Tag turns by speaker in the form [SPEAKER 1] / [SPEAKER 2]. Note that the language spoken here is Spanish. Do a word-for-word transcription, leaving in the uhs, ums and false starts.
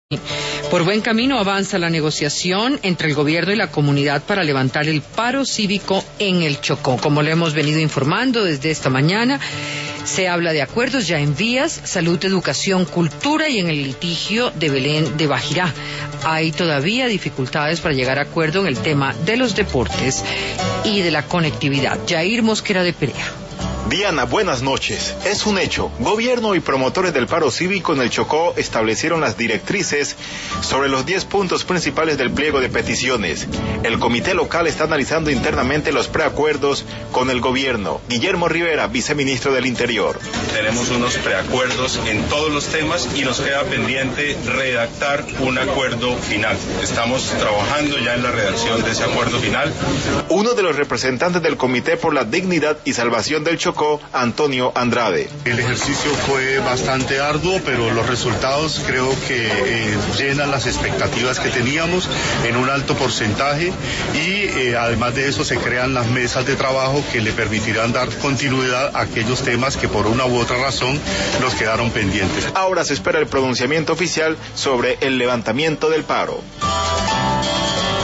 [SPEAKER 1] Por buen camino avanza la negociación entre el gobierno y la comunidad para levantar el paro cívico en el Chocó. Como le hemos venido informando desde esta mañana, se habla de acuerdos ya en vías, salud, educación, cultura y en el litigio de Belén de Bajirá. Hay todavía dificultades para llegar a acuerdo en el tema de los deportes y de la conectividad. Jair Mosquera de Perea.
[SPEAKER 2] Diana, buenas noches. Es un hecho. Gobierno y promotores del paro cívico en el Chocó establecieron las directrices sobre los diez puntos principales del pliego de peticiones. El comité local está analizando internamente los preacuerdos con el gobierno. Guillermo Rivera, viceministro del Interior.
[SPEAKER 3] Tenemos unos preacuerdos en todos los temas y nos queda pendiente redactar un acuerdo final. Estamos trabajando ya en la redacción de ese acuerdo final.
[SPEAKER 2] Uno de los representantes del Comité por la Dignidad y Salvación del Chocó, Antonio Andrade.
[SPEAKER 4] El ejercicio fue bastante arduo, pero los resultados creo que eh, llenan las expectativas que teníamos en un alto porcentaje y eh, además de eso se crean las mesas de trabajo que le permitirán dar continuidad a aquellos temas que por una u otra razón nos quedaron pendientes.
[SPEAKER 2] Ahora se espera el pronunciamiento oficial sobre el levantamiento del paro.